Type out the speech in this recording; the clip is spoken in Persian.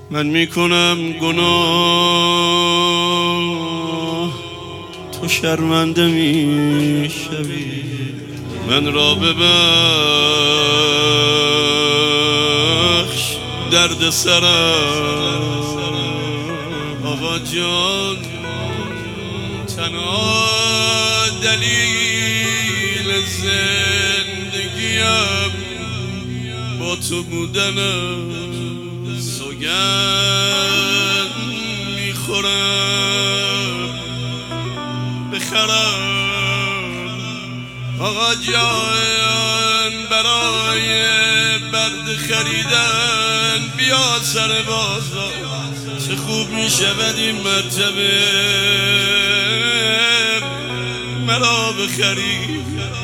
من میکنم گناه، تو شرمنده میشوی. من را ببخش درد سرم آقا جان، تنها دلیل زندگیم با تو بودنم. سوگند میخورم بخرم آقا جان، برای برد خریدن بیا سر بازار. چه خوب میشود این مرتبه مرا بخری.